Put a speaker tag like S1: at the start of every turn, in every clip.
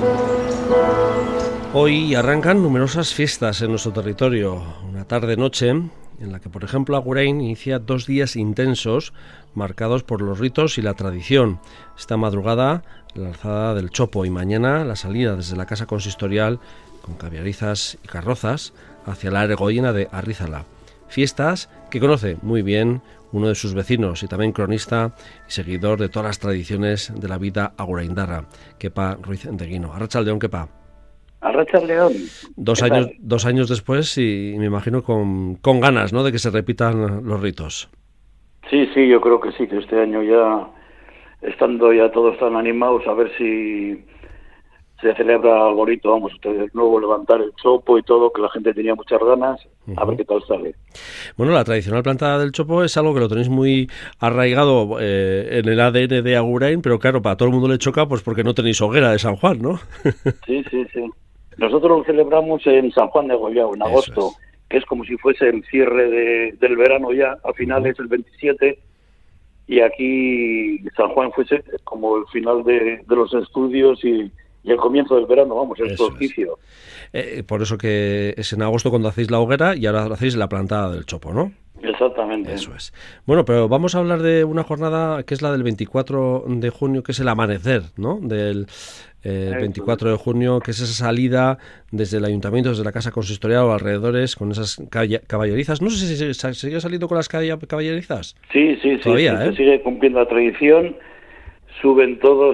S1: Hoy arrancan numerosas fiestas en nuestro territorio. Una tarde-noche en la que, por ejemplo, Agurain inicia 2 días intensos marcados por los ritos y la tradición. Esta madrugada la alzada del chopo y mañana la salida desde la casa consistorial con caballerizas y carrozas hacia la Ergoiena de Arrizala. Fiestas que conoce muy bien uno de sus vecinos y también cronista y seguidor de todas las tradiciones de la vida aguraindarra, Kepa Ruiz Endeguino. Arratsaldeon, Kepa.
S2: Arratsaldeon.
S1: 2 años después y me imagino con ganas, ¿no?, de que se repitan los ritos.
S2: Sí, yo creo que sí, que este año ya, estando ya todos tan animados, a ver si se celebra algo bonito, vamos, de nuevo levantar el chopo y todo, que la gente tenía muchas ganas, a ver qué tal sale.
S1: Bueno, la tradicional plantada del chopo es algo que lo tenéis muy arraigado en el ADN de Agurain, pero claro, para todo el mundo le choca pues porque no tenéis hoguera de San Juan, ¿no?
S2: Sí. Nosotros lo celebramos en San Juan de Gollao, en agosto, que es como si fuese el cierre del verano ya, al final es el 27, y aquí San Juan fuese como el final de los estudios y el comienzo del verano, vamos, el solsticio.
S1: Por eso que es en agosto cuando hacéis la hoguera y ahora hacéis la plantada del chopo, ¿no?
S2: Exactamente.
S1: Eso es. Bueno, pero vamos a hablar de una jornada que es la del 24 de junio, que es el amanecer, ¿no? Del 24 de junio, que es esa salida desde el ayuntamiento, desde la casa consistorial o alrededores, con esas caballerizas. No sé si se sigue saliendo con las caballerizas.
S2: Sí.
S1: Todavía,
S2: se sigue cumpliendo la tradición. Suben todos,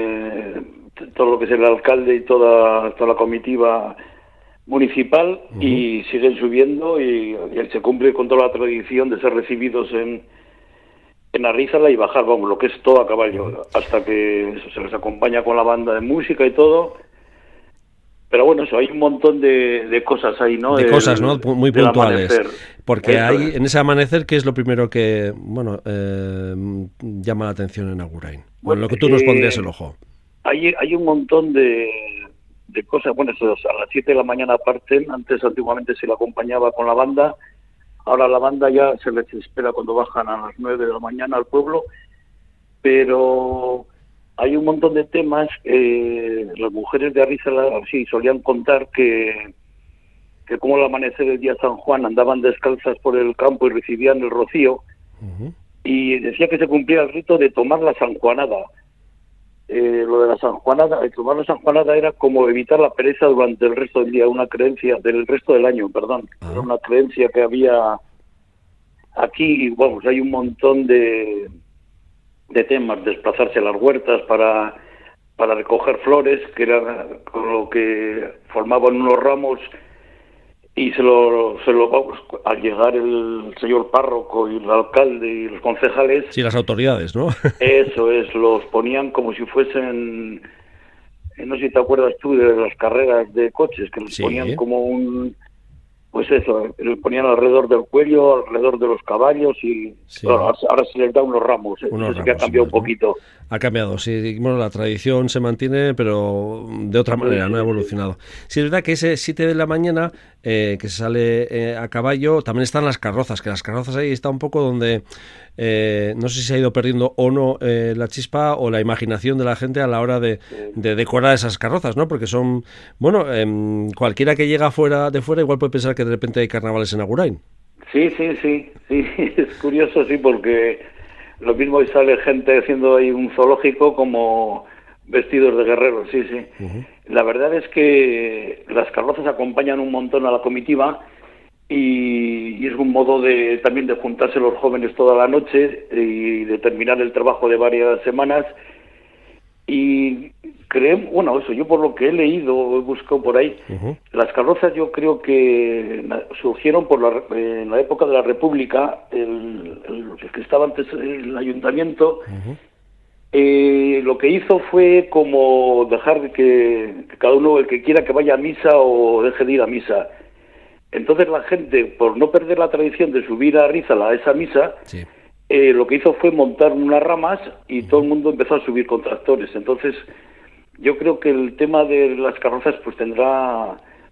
S2: todo lo que es el alcalde y toda la comitiva municipal, y siguen subiendo y se cumple con toda la tradición de ser recibidos en Arrizala y bajar, vamos, lo que es todo a caballo, hasta que se les acompaña con la banda de música y todo. Pero bueno, eso, hay un montón de cosas ahí, ¿no?
S1: De cosas, ¿no? Muy puntuales.
S2: Amanecer.
S1: Porque hay en ese amanecer, ¿qué es lo primero que, bueno, llama la atención en Agurain? Bueno, lo que tú nos pondrías el ojo.
S2: Hay un montón de cosas. Bueno, eso, a las 7 de la mañana parten. Antes, antiguamente, se le acompañaba con la banda. Ahora la banda ya se les espera cuando bajan a las 9 de la mañana al pueblo. Pero hay un montón de temas. Las mujeres de Arrizala sí solían contar que como al amanecer del día San Juan andaban descalzas por el campo y recibían el rocío. Y decía que se cumplía el rito de tomar la sanjuanada. Lo de la sanjuanada, tomar la sanjuanada era como evitar la pereza durante el resto del día, una creencia, del resto del año, perdón. Era una creencia que había aquí, y vamos, hay un montón de temas, desplazarse a las huertas para recoger flores, que era con lo que formaban unos ramos, y se lo vamos, al llegar el señor párroco y el alcalde y los concejales...
S1: Sí, las autoridades, ¿no?
S2: Eso es, los ponían como si fuesen... No sé si te acuerdas tú de las carreras de coches, que los ponían como un... Pues eso, lo ponían alrededor del cuello, alrededor de los caballos y bueno, ahora se les da unos ramos. Eso sí que ha cambiado un poquito.
S1: Ha cambiado, sí. Bueno, la tradición se mantiene, pero de otra manera, no ha evolucionado. Sí, es verdad que ese 7 de la mañana que se sale a caballo, también están las carrozas, que las carrozas ahí está un poco donde no sé si se ha ido perdiendo o no la chispa o la imaginación de la gente a la hora de decorar esas carrozas, ¿no? Porque son, bueno, cualquiera que llega de fuera igual puede pensar que de repente hay carnavales en Agurain.
S2: Sí, es curioso, sí, porque lo mismo sale gente haciendo ahí un zoológico como vestidos de guerreros, sí. La verdad es que las carrozas acompañan un montón a la comitiva y es un modo también de juntarse los jóvenes toda la noche y de terminar el trabajo de varias semanas. Y bueno, eso, yo por lo que he leído, he buscado por ahí, las carrozas yo creo que surgieron en la época de la República, el que estaba antes el ayuntamiento, lo que hizo fue como dejar que cada uno, el que quiera, que vaya a misa o deje de ir a misa. Entonces la gente, por no perder la tradición de subir a Arrizala a esa misa, lo que hizo fue montar unas ramas y todo el mundo empezó a subir con tractores. Entonces yo creo que el tema de las carrozas pues tendrá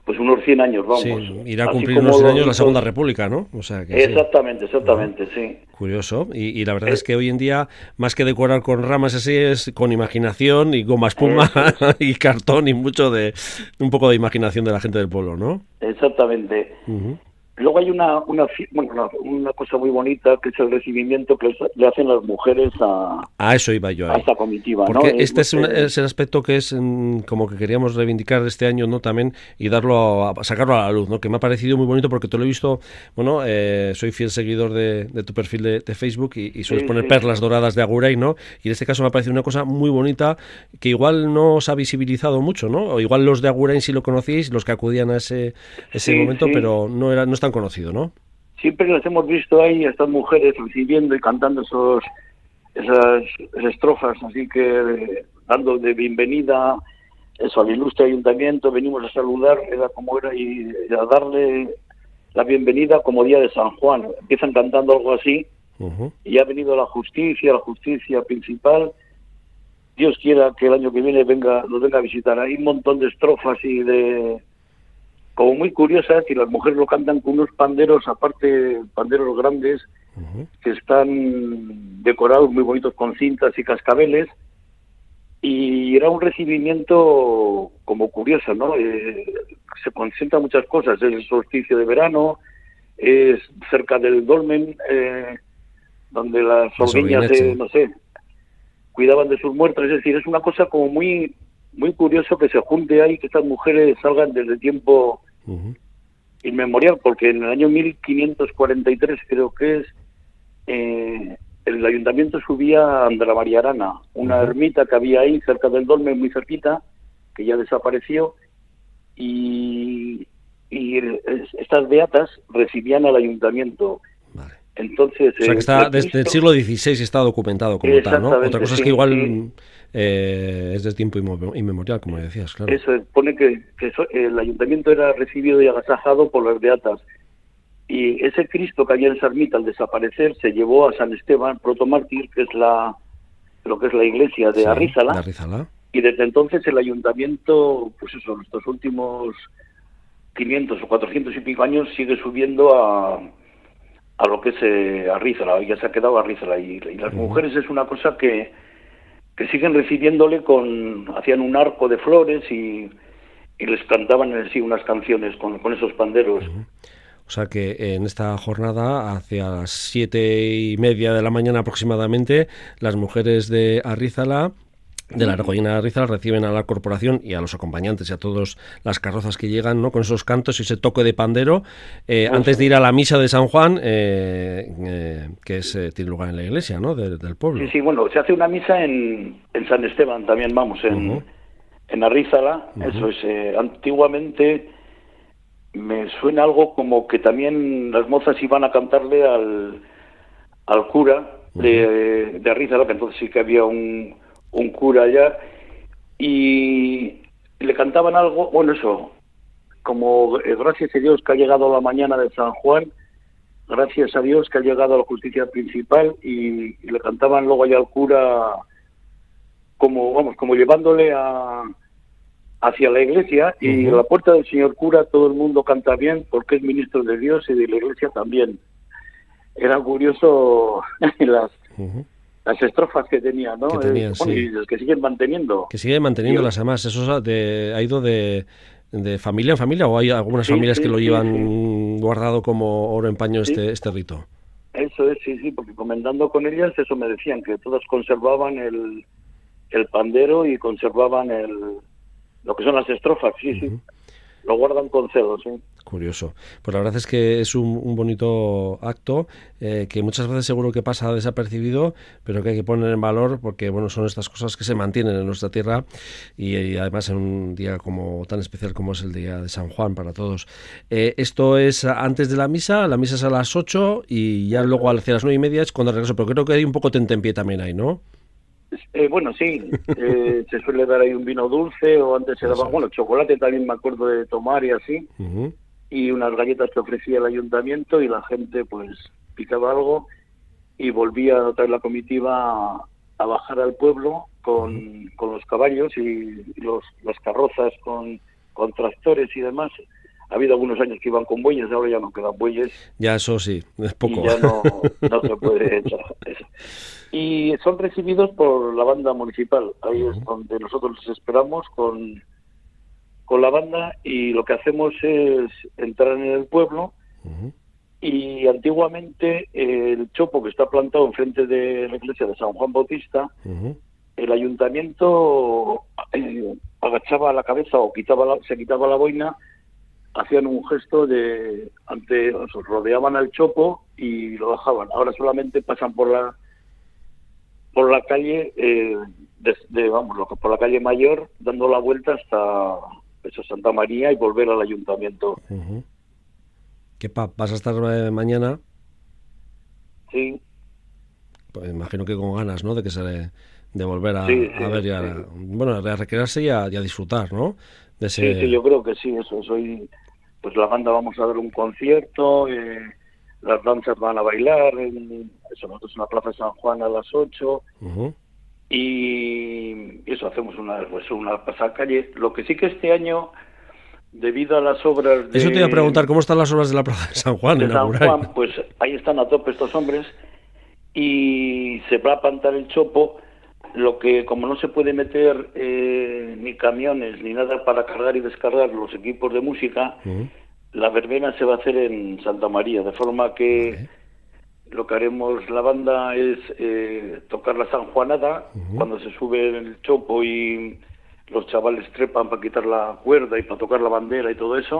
S2: pues unos 100 años, vamos.
S1: Sí, irá a
S2: Así
S1: cumplir
S2: como
S1: unos 100
S2: los
S1: años la
S2: ritos.
S1: Segunda República, ¿no? O sea que
S2: Exactamente, sí.
S1: curioso. Y la verdad es que hoy en día, más que decorar con ramas así, es con imaginación y goma espuma
S2: Eso es,
S1: y cartón y un poco de imaginación de la gente del pueblo, ¿no?
S2: exactamente.
S1: Ujú.
S2: Luego hay una cosa muy bonita, que es el recibimiento que le hacen las mujeres
S1: A eso iba yo
S2: a
S1: ahí.
S2: esta comitiva, ¿no?
S1: Porque este es el aspecto que es como que queríamos reivindicar este año, ¿no? También y sacarlo a la luz, ¿no? Que me ha parecido muy bonito porque te lo he visto, bueno, soy fiel seguidor de tu perfil de Facebook y sueles
S2: Sí,
S1: poner
S2: sí.
S1: perlas doradas de Agurain, ¿no? Y en este caso me ha parecido una cosa muy bonita que igual no se ha visibilizado mucho, ¿no? O igual los de Agurain sí lo conocéis, los que acudían a ese
S2: Sí,
S1: momento,
S2: sí.
S1: pero no es tan conocido, ¿no?
S2: Siempre las hemos visto ahí, a estas mujeres recibiendo y cantando esas estrofas, así que dando de bienvenida eso al ilustre ayuntamiento, venimos a saludar, era como era, y a darle la bienvenida como día de San Juan. Empiezan cantando algo así,
S1: Ujú.
S2: y ha venido la justicia principal. Dios quiera que el año que viene nos venga a visitar. Hay un montón de estrofas y como muy curiosas, y las mujeres lo cantan con unos panderos, aparte panderos grandes,
S1: Ujú.
S2: que están decorados muy bonitos con cintas y cascabeles, y era un recibimiento como curioso, ¿no? Se concentran muchas cosas, es el solsticio de verano, es cerca del dolmen, donde las
S1: De
S2: orguiñas,
S1: Sorguineche.
S2: no sé, cuidaban de sus muertos, es decir, es una cosa como muy muy curioso que se junte ahí, que estas mujeres salgan desde tiempo
S1: Ujú.
S2: inmemorial, porque en el año 1543 creo que es, el ayuntamiento subía a Andra María Arana, una
S1: Ujú.
S2: ermita que había ahí cerca del dolmen, muy cerquita, que ya desapareció, y, estas beatas recibían al ayuntamiento.
S1: Vale.
S2: Entonces,
S1: O sea que está
S2: el
S1: desde el
S2: Cristo,
S1: siglo XVI está documentado como tal, ¿no? Otra
S2: exactamente,
S1: cosa es que
S2: sí, sí,
S1: igual es de tiempo inmemorial, como decías, claro.
S2: eso pone que el ayuntamiento era recibido y agasajado por las beatas. Y ese Cristo que había en esa ermita al desaparecer se llevó a San Esteban protomártir, que es lo que es la iglesia de
S1: Sí, de
S2: Arrízala,
S1: Arrizala.
S2: y desde entonces el ayuntamiento, pues eso, estos últimos 500 o 400 y pico años sigue subiendo a lo que es Arrízala, ya se ha quedado Arrízala, y las
S1: Ujú.
S2: mujeres es una cosa que siguen recibiéndole hacían un arco de flores y les cantaban así unas canciones con esos panderos.
S1: O sea que en esta jornada, hacia las 7:30 de la mañana aproximadamente, las mujeres de Arrizala, de la Argollina de Arrizala, reciben a la corporación y a los acompañantes y a todas las carrozas que llegan, ¿no? Con esos cantos y ese toque de pandero, antes
S2: Eso
S1: de
S2: es.
S1: ir a la misa de San Juan, que tiene lugar en la iglesia, ¿no? Del
S2: Sí,
S1: pueblo.
S2: sí, bueno, se hace una misa en San Esteban también, vamos,
S1: Ujú.
S2: en Arrízala. Eso
S1: Ujú.
S2: es, antiguamente me suena algo como que también las mozas iban a cantarle al cura
S1: Ujú.
S2: de Arrízala, que entonces sí que había un cura allá, y le cantaban algo, bueno, eso, como gracias a Dios que ha llegado la mañana de San Juan, gracias a Dios que ha llegado a la justicia principal, y le cantaban luego allá al cura como, vamos, como llevándole hacia la iglesia, y a
S1: Ujú.
S2: la puerta del señor cura todo el mundo canta bien porque es ministro de Dios y de la iglesia también. Era curioso las,
S1: Ujú.
S2: las estrofas que tenía,
S1: Que
S2: ¿no?
S1: tenían,
S2: Bueno,
S1: sí.
S2: y los que siguen manteniendo.
S1: Que sigue
S2: Y el,
S1: manteniéndolas además. ¿Eso ha ido de familia en familia o hay algunas
S2: sí,
S1: familias que
S2: sí,
S1: lo
S2: sí, sí,
S1: llevan guardado como oro en paño
S2: sí,
S1: este rito?
S2: eso es, sí, sí, porque comentando con ellas eso me decían, que todas conservaban el pandero y conservaban lo que son las estrofas, sí, sí,
S1: Ujú.
S2: lo guardan con celo, sí.
S1: Curioso. Pues la verdad es que es un bonito acto que muchas veces seguro que pasa desapercibido, pero que hay que poner en valor porque bueno, son estas cosas que se mantienen en nuestra tierra y además en un día como tan especial como es el día de San Juan para todos. Esto es antes de la misa es a las 8 y ya
S2: Eso
S1: luego
S2: es.
S1: hacia las 9:30 es cuando regreso, pero creo que hay un poco tentempié también ahí, ¿no?
S2: Bueno, sí, se suele dar ahí un vino dulce, o antes se daba,
S1: Eso es.
S2: bueno, chocolate también me acuerdo de tomar y así,
S1: Ujú.
S2: y unas galletas que ofrecía el ayuntamiento, y la gente pues picaba algo y volvía otra vez la comitiva a bajar al pueblo
S1: Ujú.
S2: con los caballos y las carrozas con tractores y demás. Ha habido algunos años que iban con bueyes, ahora ya no quedan bueyes.
S1: Ya eso sí, es poco.
S2: Y ya no se puede echar eso. Y son recibidos por la banda municipal. Ahí es donde nosotros les esperamos con la banda, y lo que hacemos es entrar en el pueblo. Y antiguamente el chopo que está plantado enfrente de la iglesia de San Juan Bautista, el ayuntamiento agachaba la cabeza o se quitaba la boina, hacían un gesto rodeaban al chopo y lo bajaban. Ahora solamente pasan por la calle, por la calle Mayor, dando la vuelta hasta Santa María y volver al ayuntamiento.
S1: ¿Qué vas a estar mañana?
S2: Sí.
S1: Pues imagino que con ganas, ¿no? De volver a ver y a recrearse y a disfrutar, ¿no?
S2: Sí, yo creo que sí, eso. Pues la banda vamos a dar un concierto, las danzas van a bailar, nosotros en la Plaza de San Juan a las 8, y eso, hacemos una pasacalle. Lo que sí que este año, debido a las obras
S1: Eso te iba a preguntar, ¿cómo están las obras de la Plaza de San Juan?
S2: De San Juan, pues ahí están a tope estos hombres, y se va a plantar el chopo. Lo que, como no se puede meter ni camiones ni nada para cargar y descargar los equipos de música, la verbena se va a hacer en Santa María, de forma que lo que haremos la banda es tocar la sanjuanada cuando se sube el chopo y los chavales trepan para quitar la cuerda y para tocar la bandera y todo eso,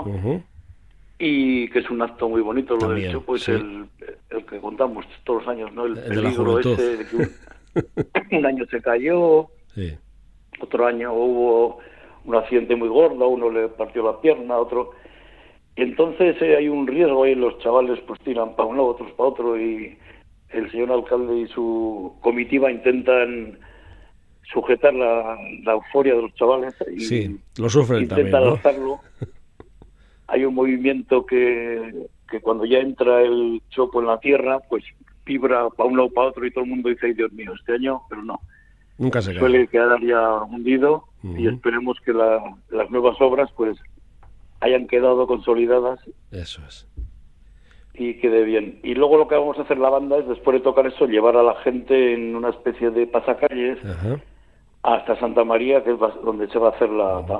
S2: y que es un acto muy bonito. Lo del chopo es el que contamos todos los años, ¿no? El peligro ese de que un año se cayó, otro año hubo un accidente muy gordo, uno le partió la pierna, otro. Y entonces hay un riesgo ahí, los chavales pues tiran para un lado, otros para otro, y el señor alcalde y su comitiva intentan sujetar la euforia de los chavales y
S1: lo sufren
S2: intentan
S1: también, ¿no?
S2: alzarlo. Hay un movimiento que cuando ya entra el chopo en la tierra, pues vibra para un lado para otro, y todo el mundo dice: ay, Dios mío, este año, pero no.
S1: Nunca se cae.
S2: Suele quedar ya hundido, y esperemos que las nuevas obras pues hayan quedado consolidadas.
S1: Eso es.
S2: Y quede bien. Y luego lo que vamos a hacer la banda es, después de tocar eso, llevar a la gente en una especie de pasacalles hasta Santa María, que es donde se va a hacer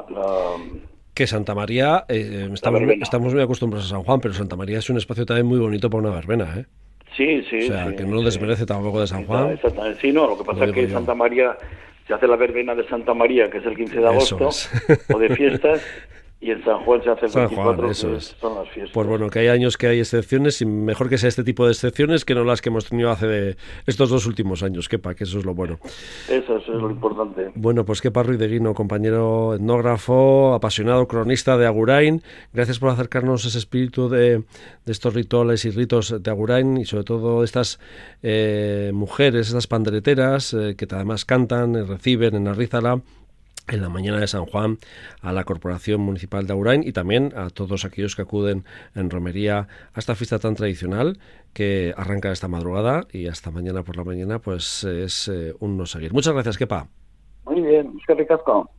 S1: Que Santa María, estamos muy acostumbrados a San Juan, pero Santa María es un espacio también muy bonito para una verbena, ¿eh?
S2: Sí.
S1: O sea, que no desmerece tampoco de San Juan.
S2: Exactamente. Sí, no, lo que pasa es que Santa María, se hace la verbena de Santa María, que es el 15 de agosto, o de fiestas, y en San Juan se hace el 24, son las fiestas.
S1: Pues bueno, que hay años que hay excepciones, y mejor que sea este tipo de excepciones que no las que hemos tenido hace estos 2 últimos años, que eso es lo bueno.
S2: Eso es lo importante.
S1: Bueno, pues Kepa Ruiz de Guino, compañero etnógrafo, apasionado cronista de Agurain, gracias por acercarnos ese espíritu de estos rituales y ritos de Agurain, y sobre todo estas mujeres, estas pandereteras que además cantan, reciben en Arrízala en la mañana de San Juan a la Corporación Municipal de Agurain, y también a todos aquellos que acuden en romería a esta fiesta tan tradicional que arranca esta madrugada, y hasta mañana por la mañana pues es un no seguir. Muchas gracias, Kepa.
S2: Muy bien, es que ricasco.